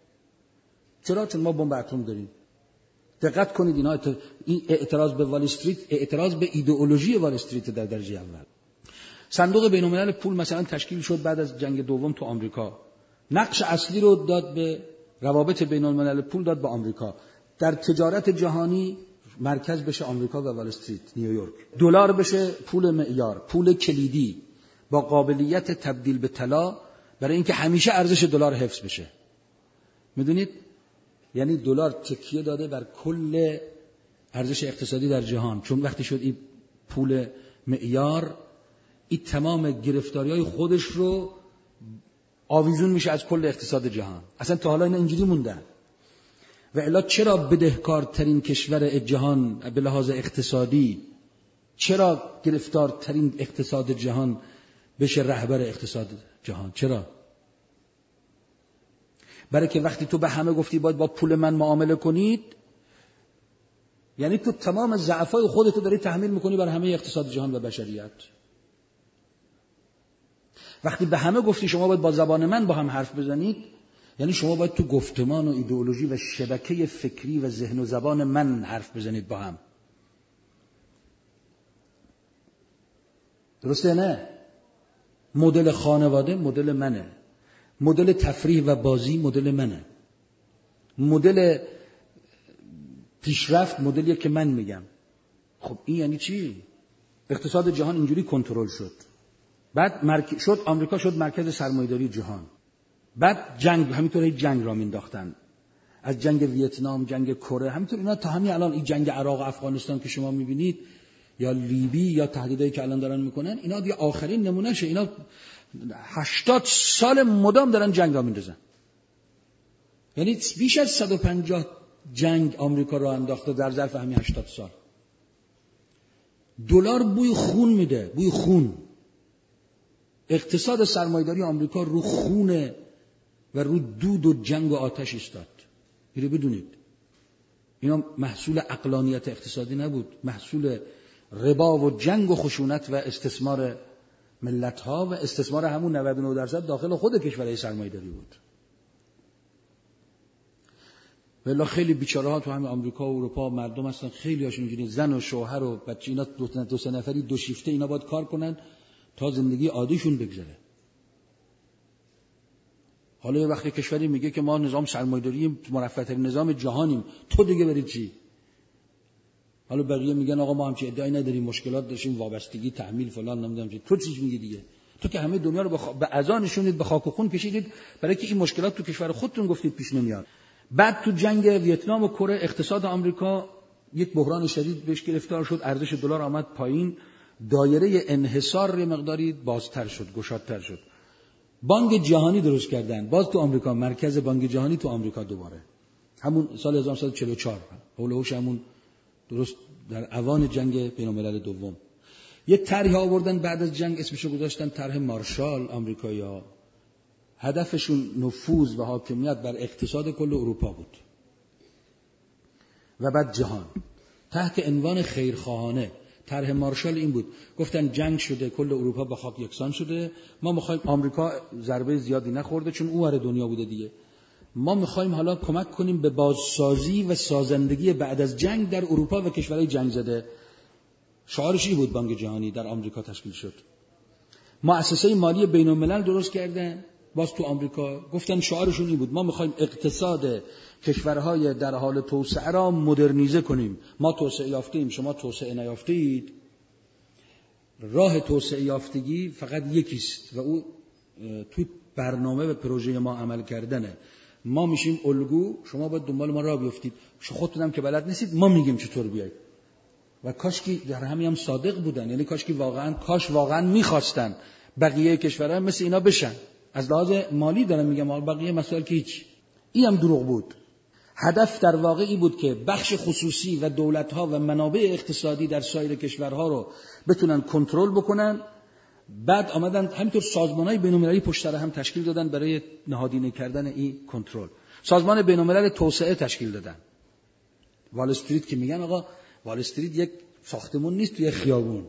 A: چرا؟ چون ما بمب اتم داریم. دقت کنید، این اعتراض به وال استریت اعتراض به ایدئولوژی وال استریت در درجه اول. صندوق بین‌الملل پول مثلا تشکیل شد بعد از جنگ دوم تو آمریکا. نقش اصلی رو داد به روابط بین‌الملل، پول داد به آمریکا. در تجارت جهانی مرکز بشه آمریکا و وال استریت، نیویورک. دلار بشه پول معیار، پول کلیدی با قابلیت تبدیل به طلا، برای اینکه همیشه ارزش دلار حفظ بشه. میدونید یعنی دلار تکیه داده بر کل ارزش اقتصادی در جهان، چون وقتی شد این پول معیار، این تمام گرفتاری‌های خودش رو آویزون میشه از کل اقتصاد جهان. اصلا تا حالا اینا اینجوری موندن. و الا چرا بدهکارترین کشور جهان به لحاظ اقتصادی، چرا گرفتارترین اقتصاد جهان بشه رهبر اقتصاد جهان؟ چرا؟ برای که وقتی تو به همه گفتی باید با پول من معامله کنید، یعنی تو تمام ضعفای خودتو داری تحمیل میکنی بر همه اقتصاد جهان و بشریت. وقتی به همه گفتی شما باید با زبان من با هم حرف بزنید، یعنی شما باید تو گفتمان و ایدئولوژی و شبکه فکری و ذهن و زبان من حرف بزنید با هم. درسته نه؟ مدل خانواده مدل منه، مدل تفریح و بازی مدل منه، مدل پیشرفت مدلیه که من میگم. خب این یعنی چی؟ اقتصاد جهان اینجوری کنترل شد. بعد شد آمریکا شد مرکز سرمایه‌داری جهان. بعد جنگ، همینطور جنگ را مینداختن، از جنگ ویتنام، جنگ کره، همینطور اینا تا همین الان این جنگ عراق و افغانستان که شما میبینید یا لیبی یا تهدیدایی که الان دارن میکنن، اینا دیگه آخرین نمونهشه. اینا 80 سال مدام دارن جنگ را میندازن. یعنی بیش از 150 جنگ آمریکا را انداخته در ظرف همین 80 سال. دلار بوی خون میده، بوی خون. اقتصاد سرمایه‌داری آمریکا رو خون و رو دود و جنگ و آتش ایستاد. اینو بدونید. اینا محصول عقلانیت اقتصادی نبود، محصول ربا و جنگ و خشونت و استثمار ملت‌ها و استثمار همون 99% داخل خود کشورهای سرمایه‌داری بود. ولی خیلی بیچاره‌ها تو همین آمریکا و اروپا مردم هستن، خیلی هاشون اینجوری، زن و شوهر و بچه، اینا دو سه نفری دو شیفته اینا باید کار کنن تا زندگی عادیشون بگذره. حالا یه وقتی کشوری میگه که ما نظام سرمایه‌داری مرفه‌ترین نظام جهانیم، تو دیگه برید چی؟ حالا بقیه میگن آقا ما همچین ادعایی نداریم، مشکلات داشتیم، وابستگی، تحمیل فلان، نمیدونم چی. تو چی میگی دیگه؟ تو که همه دنیا رو به عزا نشونید، به خاک و خون کشیدید برای که این مشکلات تو کشور خودتون گفتید پیش نمیاد. بعد تو جنگ ویتنام و کره اقتصاد آمریکا یک بحران شدید بهش گرفتار شد، ارزش دلار آمد پایین، دایره انحصار یه مقداری بازتر شد، گشادتر شد. بانک جهانی درست کردن، باز تو آمریکا، مرکز بانک جهانی تو آمریکا دوباره. همون سال 1944 هولوش همون درست در اوان جنگ بین‌الملل دوم. یه طرح آوردن بعد از جنگ، اسمشو گذاشتن طرح مارشال. آمریکایی‌ها هدفشون نفوذ و حاکمیت بر اقتصاد کل اروپا بود و بعد جهان، تحت عنوان خیرخواهانه. طرح مارشال این بود، گفتن جنگ شده، کل اروپا با خاک یکسان شده، ما میخوایم، آمریکا ضربه زیادی نخورده چون اونور دنیا بوده دیگه، ما میخوایم حالا کمک کنیم به بازسازی و سازندگی بعد از جنگ در اروپا و کشورهای جنگ زده. شعارش این بود. بانک جهانی در آمریکا تشکیل شد. مؤسسه مالی بین‌الملل درست کردن، باز تو آمریکا. گفتن شعارشون این بود، ما میخوایم اقتصاد کشورهای در حال توسعه را مدرنیزه کنیم. ما توسعه یافته‌ایم، شما توسعه نیافتید. راه توسعه یافتگی فقط یکیست و او تو برنامه و پروژه ما عمل کردنه. ما میشیم الگو، شما باید دنبال ما راه بیفتید. خودتون هم که بلد نیستید، ما میگیم چطور بیاید. و کاش که در همین هم صادق بودن، یعنی کاش واقعا میخواستن بقیه کشورها مثل اینا بشن. از لحاظ مالی دارم میگم، بقیه مسائل که هیچ. این هم دروغ بود. هدف در واقعی بود که بخش خصوصی و دولت‌ها و منابع اقتصادی در سایر کشورها رو بتونن کنترل بکنن. بعد آمدن همینطور سازمان‌های بین‌المللی پشت سر هم تشکیل دادن برای نهادینه کردن این کنترل. سازمان بین‌الملل توسعه تشکیل دادن. وال استریت که میگن آقا وال استریت یک ساختمون نیست، توی خیابون.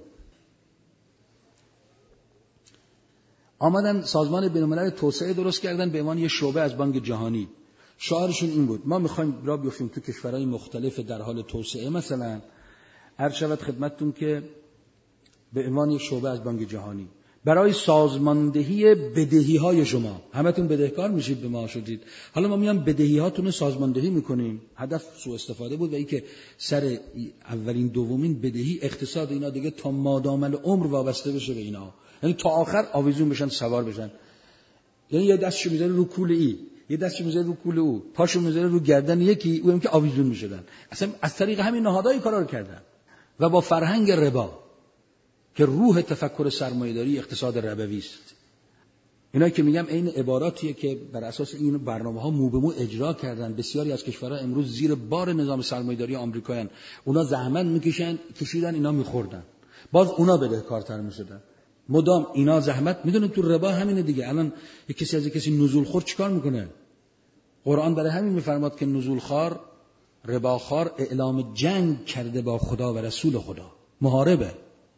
A: آمدن سازمان بین‌الملل توسعه درست کردن به عنوان یه شعبه از بانک جهانی. شعارشون این بود، ما میخوایم را بیفتیم تو کشورهای مختلف در حال توسعه، مثلا عرض شود خدمتتون که به عنوان یک شعبه از بانک جهانی برای سازماندهی بدهی‌های شما، همتون بدهکار میشید، به ما شدید، حالا ما میام بدهی‌هاتون رو سازماندهی میکنیم. هدف سوء استفاده بود و این که سر اولین دومین بدهی اقتصاد اینا دیگه تا مادام العمر وابسته بشه به اینا، یعنی تا آخر آویزون بشن، سوار بشن. یعنی یه دستشو میذاره رو کول ای، یه دستشو میذاره رو کول او، پاشو میذاره رو گردن یکی، اونم که آویزون میشدن. اصلا از طریق همین نهادهای کارا رو کردن و با فرهنگ ربا که روح تفکر سرمایه‌داری اقتصاد ربوی است. اینا که میگم این عباراتیه که بر اساس این برنامه‌ها مو به مو اجرا کردن. بسیاری از کشورها امروز زیر بار نظام سرمایه‌داری آمریکایان. اونا زحمت کشیدن اینا می‌خوردن. باز اونا بدهکارتر می‌شدن. مدام اینا زحمت، میدونن تو ربا همینه دیگه. الان یک کسی از کسی نزول خور چیکار میکنه؟ قرآن برای همین میفرماد که نزول خار، رباخوار اعلام جنگ کرده با خدا و رسول خدا، محاربه.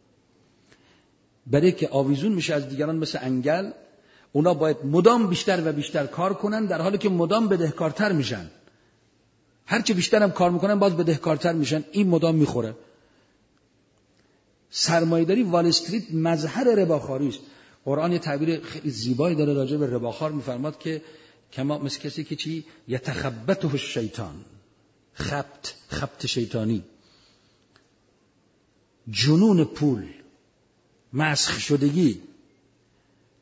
A: برای که آویزون میشه از دیگران مثل انگل، اونا باید مدام بیشتر و بیشتر کار کنن در حالی که مدام بدهکارتر میشن. هرچه بیشتر هم کار میکنن باز بدهکارتر میشن. این مدام میخوره. سرمایه‌داری وال استریت مظهر رباخواری است. قرآن یه تعبیر خیلی زیبایی داره راجع به رباخوار، میفرماد که کما مثل کسی که چی یتخبطه الشیطان، خبط شیطانی، جنون پول، مسخ شدگی،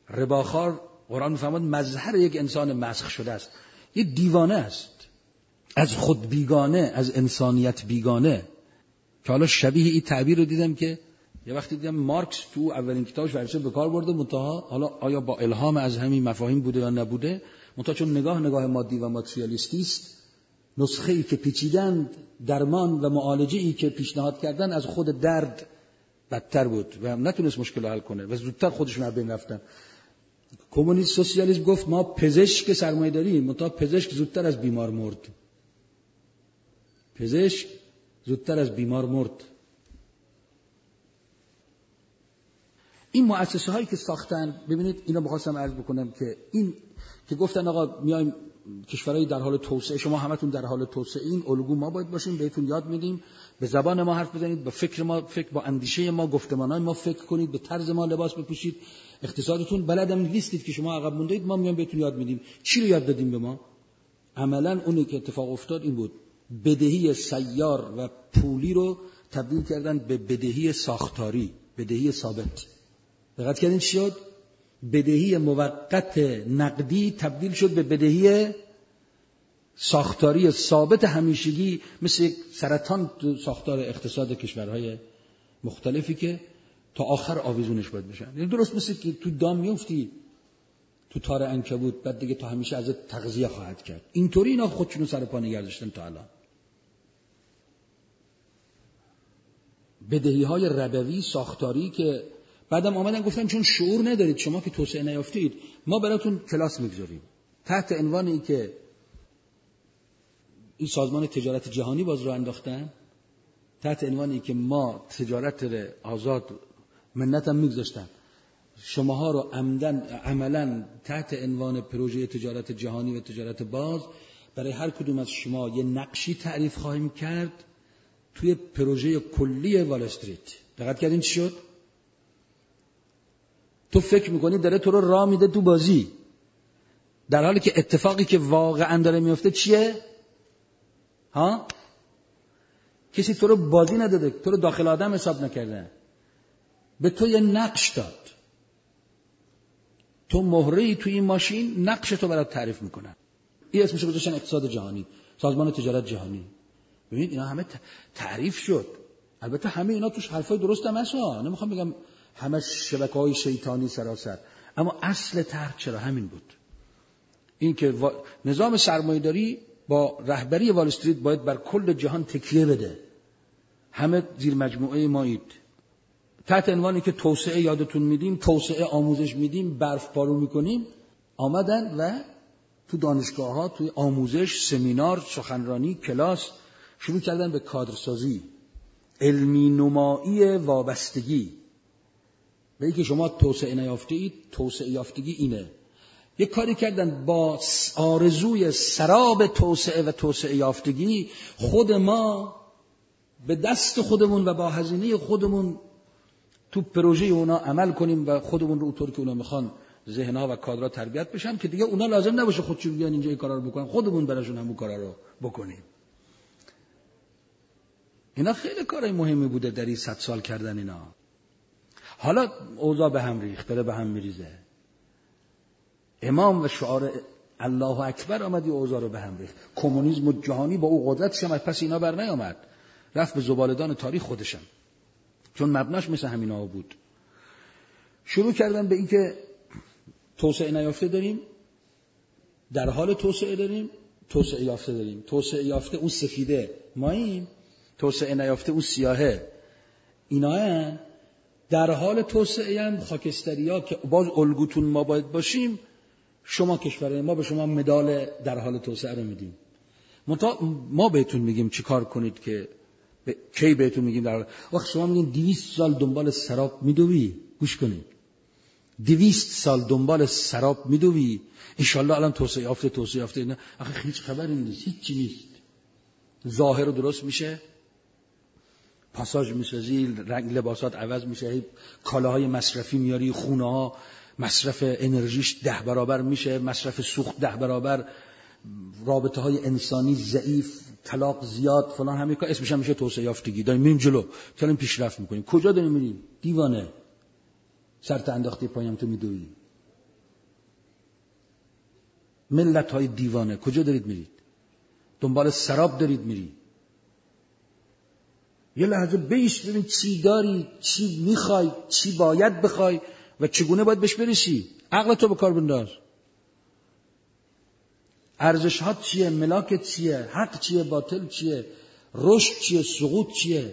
A: رباخوار قرآن می‌فرماد مظهر یک انسان مسخ شده است، یه دیوانه است، از خود بیگانه، از انسانیت بیگانه. که حالا شبیه این تعبیر رو دیدم که یه وقتی دیدم مارکس تو اولین کتابش ورشه به کار برده، منتها حالا آیا با الهام از همین مفاهیم بوده یا نبوده، منتها چون نگاه مادی و ماتریالیستی است، نسخه‌ای که پیچیدند، درمان و معالجه‌ای که پیشنهاد کردن از خود درد بدتر بود و نتونست مشکل رو حل کنه و زودتر خودشون از بین رفتن. کمونیست سوسیالیسم گفت ما پزشک سرمایه داریم، منتها پزشک زودتر از بیمار مرد. پزشک زودتر از بیمار مرد. این مؤسسه هایی که ساختن، ببینید اینا بخواستم عرض بکنم که این که گفتن آقا میایم کشورهای در حال توسعه، شما همتون در حال توسعه، این الگو ما باید باشیم، بهتون یاد میدیم، به زبان ما حرف بزنید، با فکر ما فکر، با اندیشه ما، گفتمانای ما فکر کنید، به طرز ما لباس بپوشید، اقتصادتون بلدم نیستید که شما عقب مونده اید، ما میایم بهتون یاد میدیم. چی رو یاد دادیم به ما؟ عملاً اونی که اتفاق افتاد این بود، بدهی سیار و پولی رو تبدیل کردن به بدهی ساختاری، بدهی ثابت. دقت کردین چی شد؟ بدهی موقت نقدی تبدیل شد به بدهی ساختاری ثابت همیشگی، مثل یک سرطان تو ساختار اقتصاد کشورهای مختلفی که تا آخر آویزونش باید بشن. یعنی درست مثل که تو دام میفتی تو تار عنکبوت، بعد دیگه تا همیشه ازت تغذیه خواهد کرد. اینطوری اینا خودشونو سر پا نگه داشتن تا الان. بدهی‌های ربوی ساختاری که بعدم آمدن گفتن چون شعور ندارید شما که توسعه نیافتید، ما براتون کلاس میگذاریم تحت عنوانی که این سازمان تجارت جهانی باز رو انداختن، تحت عنوانی که ما تجارت آزاد منت هم میگذاشتن، شماها رو عملاً تحت عنوان پروژه تجارت جهانی و تجارت باز برای هر کدوم از شما یه نقشی تعریف خواهیم کرد توی پروژه کلی وال استریت. دقت کردین چی شد؟ تو فکر میکنی داره تو رو راه میده تو بازی، در حالی که اتفاقی که واقعا داره میفته چیه؟ ها؟ کسی تو رو بازی نداده، تو رو داخل آدم حساب نکرده، به تو یه نقش داد، تو مهره‌ای توی این ماشین، نقش تو برات تعریف میکنن. این اسمش رو گذاشتن اقتصاد جهانی، سازمان تجارت جهانی. ببینید اینا همه تعریف شد. البته همه اینا توش حرفای درست هم هست، نمیخوام بگم همه شبکه‌های شیطانی سراسر، اما اصل طرح چرا همین بود، این که نظام سرمایه‌داری با رهبری وال استریت باید بر کل جهان تکیه بده. همه زیر مجموعه مایید، تحت عنوانی که توسعه یادتون میدیم، توسعه آموزش میدیم، برف بارو میکنیم. آمدن و تو دانشگاه‌ها، توی آموزش، سمینار، سخنرانی، کلاس شروع کردن به کادرسازی، علمی نمایی وابستگی. به اینکه شما توسعه نیافته اید، توسعه یافتگی اینه. یک کاری کردن با آرزوی سراب توسعه و توسعه یافتگی، خود ما به دست خودمون و با هزینه خودمون تو پروژه اونا عمل کنیم و خودمون رو اونطور که اونا میخوان ذهنها و کادرها تربیت بشن که دیگه اونا لازم نباشه خودشون بیان اینجا این کارا رو بکنن، خودمون براشون همون کارا رو بکنیم. اینا خیلی کارای مهمی بوده در این 100 سال کردن اینا. حالا اوضاع به هم ریخت، داره به هم میریزه. امام و شعار الله اکبر آمد اوضاع رو به هم ریخت. کمونیسم جهانی با او قدرتش هم پس اینا بر نیامد، رفت به زباله‌دان تاریخ خودشم، چون مبناش مثل همینا بود. شروع کردن به این که توسعه نیافته داریم، در حال توسعه داریم، توسعه یافته داریم. توسعه یافته اون سفیده ماییم، توسعه نیافته اون سیاهه. اینا در حال توسعه هم خاکستریا که باز الگوتون ما باید باشیم. شما کشور ما به شما مدال در حال توسعه رو میدیم، ما بهتون میگیم چی کار کنید که کی بهتون میگیم در حال. وقت شما میگین 200 سال دنبال سراب میدوی، گوش کنید، 200 سال دنبال سراب میدوی، انشالله الان توسعه یافته نه. آخه هیچ خبری نیست، هیچی نیست. ظاهر رو درست میشه، پاساژ میسازی، رنگ لباسات عوض میشه، کالاهای مصرفی میاری، خونه ها مصرف انرژیش 10 برابر میشه، مصرف سوخت 10 برابر، رابطه های انسانی ضعیف، طلاق زیاد، فلان، همه کار اسمش هم میشه توسعه یافتگی. داریم میریم جلو، داریم پیشرفت میکنیم. کجا داریم میریم؟ دیوانه، سرت انداختی پایم تو میدوی. ملت‌های دیوانه کجا دارید میرید؟ دنبال سراب دارید میرید؟ یه لحظه بیست ببین چی داری، چی میخوای، چی باید بخوای و چگونه باید بهش برسی. عقلتو به کار بنداز. ارزش‌هات چیه؟ ملاکت چیه؟ حق چیه؟ باطل چیه؟ رشد چیه؟ سقوط چیه؟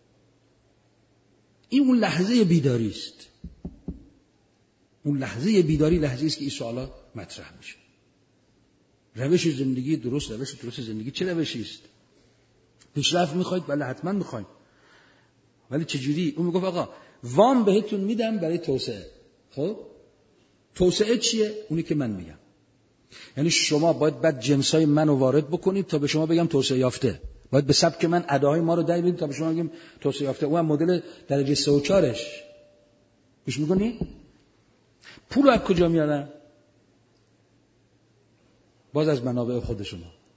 A: این اون لحظه بیداری است. اون لحظه بیداری لحظه‌ای است که این سوالات مطرح میشه. روش زندگی درست، روش درست زندگی چه روشی است؟ پیشرفت میخواید؟ بله حتما میخواید. ولی چجوری؟ اون میگفت آقا وام بهتون میدم برای توسعه. خب توسعه چیه؟ اونی که من میگم. یعنی شما باید بعد جنسای منو وارد بکنید تا به شما بگم توسعه یافته. باید به سبک من اداهای ما رو در بیارید تا به شما بگم توسعه یافته. اون مدل درجه 3 و 4ش. گوش میکنی؟ پول از کجا میارن؟ باز از منابع خود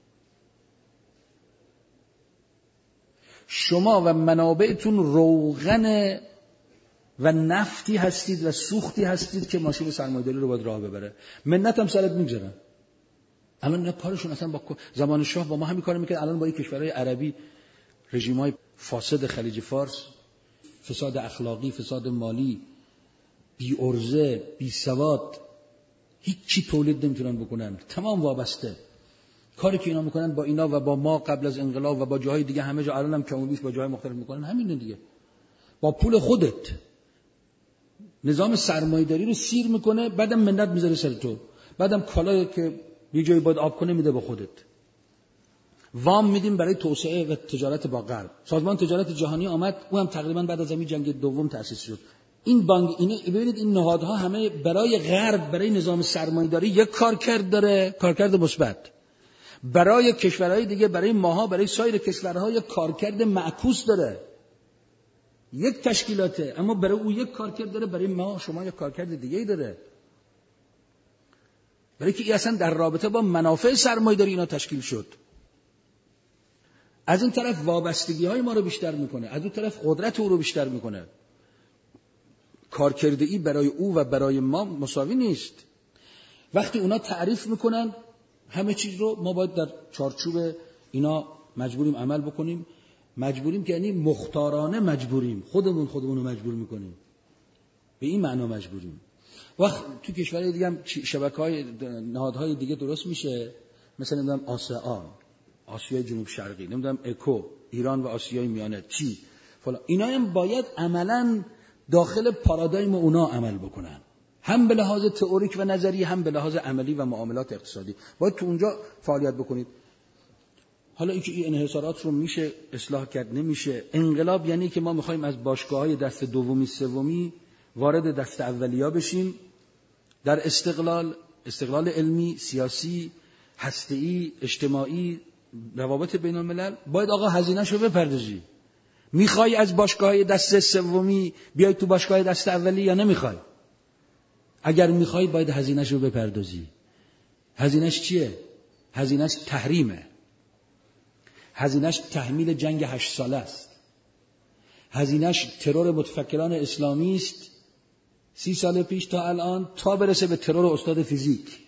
A: شما و منابعتون روغن و نفتی هستید و سوختی هستید که ماشین سرمایه‌داری رو باید راه ببره. منت هم سرت میگذارن. الان اینا کارشون اصلا با زمان شاه با ما همین کارو میکرد. الان با این کشورهای عربی رژیم‌های فاسد خلیج فارس، فساد اخلاقی، فساد مالی، بی ارزه، بی سواد، هیچی تولید نمیتونن بکنن. تمام وابسته. کاری که اینا میکنن با اینا و با ما قبل از انقلاب و با جاهای دیگه همه جا الان هم کم و بیش با جاهای مختلف میکنن همینه دیگه. با پول خودت نظام سرمایه‌داری رو سیر میکنه، بعدم منت میذاره سر تو، بعدم کالایی که یه جایی باید آب کنه میده به خودت. وام میدیم برای توسعه و تجارت با غرب. سازمان تجارت جهانی آمد، اون هم تقریبا بعد از همین جنگ دوم تأسیس شد. این بانک اینه ببینید این نهادها همه برای غرب، برای نظام سرمایه‌داری یک کارکرد داره، کارکرد مثبت. برای کشورهای دیگه، برای ماها، برای سایر کشورها یک کارکرد معکوس داره. یک تشکیلاته، اما برای او یک کارکرد داره، برای ما شما یک کارکرد دیگه‌ای داره. برای که این اصلا در رابطه با منافع سرمایه‌داری اینا تشکیل شد. از این طرف وابستگی‌های ما رو بیشتر میکنه، از اون طرف قدرت او رو بیشتر میکنه. کارکردی برای او و برای ما مساوی نیست. وقتی اونا تعریف میکنن همه چیز رو، ما باید در چارچوب اینا مجبوریم عمل بکنیم. مجبوریم که یعنی مختارانه مجبوریم، خودمون رو مجبور میکنیم. به این معنا مجبوریم. وقت تو کشورهای دیگه هم شبکه‌های نهادهای دیگه درست میشه، مثلا نمیدونم آسیای جنوب شرقی، نمیدونم اکو، ایران و آسیای میانه، چی فلان، اینا هم باید عملاً داخل پارادایم اونا عمل بکنن، هم به لحاظ تئوریک و نظری، هم به لحاظ عملی و معاملات اقتصادی. باید تو اونجا فعالیت بکنید. حالا اینکه این انحصارات رو میشه اصلاح کرد نمیشه. انقلاب یعنی که ما میخوایم از باشگاه‌های دست دومی سومی وارد دست اولیا بشیم در استقلال علمی، سیاسی، هسته‌ای، اجتماعی، روابط بین الملل. باید آقا هزینه‌شو رو بپردازی. میخوای از باشگاه‌های دست سومی بیای تو باشگاه دست اولی یا نمیخوای؟ اگر میخوای باید هزینه‌شو رو بپردازی. هزینه‌اش چیه؟ هزینه‌اش تحریمه. هزینه‌اش تحمیل جنگ 8 ساله است. هزینه‌اش ترور متفکران اسلامی است 30 سال پیش تا الان، تا برسه به ترور استاد فیزیک.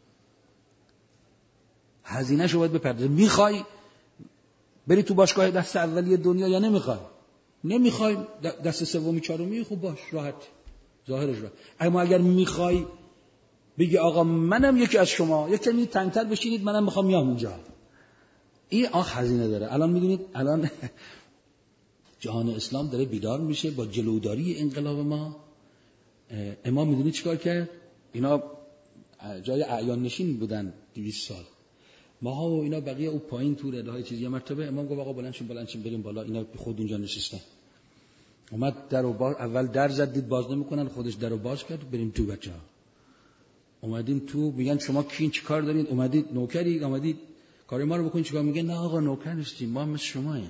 A: هزینه‌شو باید بپردازی. میخوای بری تو باشگاه دست اولی دنیا یا نمیخوای؟ نمیخوای دست سومی چهارمی، خوب باش، راحت، ظاهرش راحت. اما اگر میخوای بگی آقا منم یکی از شما، یک کمی تنگتر بشینید، منم میخوام میام اونجا، این هزینه داره. الان میدونید الان جهان اسلام داره بیدار میشه با جلوداری انقلاب ما. امام میدونید چیکار کرد؟ اینا جای اعیان نشین بودن 200 سال، ماها و اینا بقیه او پایین تو ردهای چیزی. یه مرتبه امام گفت آقا بلند شین بریم بالا. اینا خود اونجا نشستن. اومد درو باز، اول در زد دید باز نمیکنن، خودش درو باز کرد، بریم تو بچه‌ها. اومدیم تو، میگن شما کین چیکار دارید؟ اومدید نوکری، اومدید کار ما رو بکنید چیکار؟ میگه نه آقا نوکر نیستیم، ما مثل شماییم.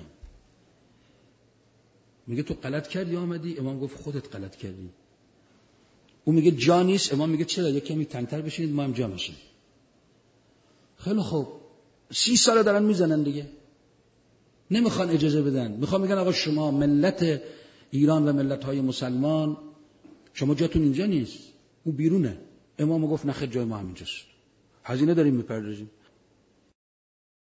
A: میگه تو غلط کردی اومدی؟ امام گفت خودت غلط کردی. اون میگه جا نیست. امام میگه چرا؟ یک کمی تنگتر بشینید ما هم جا میشیم. خیلی خوب، 30 سال دارن میزنن دیگه، نمیخوان اجازه بدن. میخوان میگن آقا شما ملت ایران و ملت‌های مسلمان شما جاتون اینجا نیست، اون بیرونه. امام گفت نه خیر، جای ما همینجاست. هزینه داریم میپردازیم.